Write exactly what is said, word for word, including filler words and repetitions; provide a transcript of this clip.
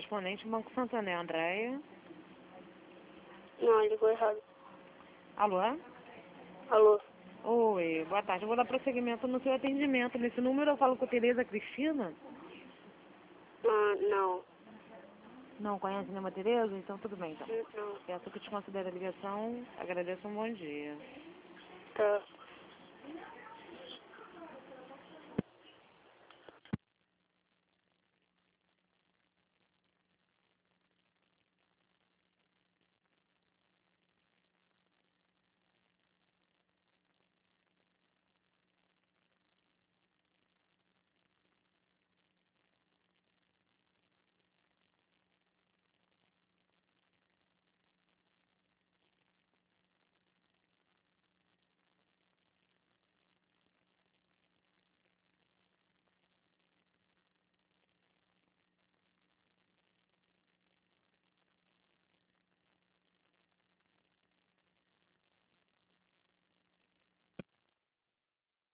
correspondente ao Banco Santander, Andréia. Não, ligou errado. Alô? Alô? Oi, boa tarde. Eu vou dar prosseguimento no seu atendimento. Nesse número eu falo com a Tereza Cristina. Ah, não. Não conhece nenhuma Tereza? Então tudo bem, então. Não. Peço que te considere a ligação. Agradeço, um bom dia. Tá.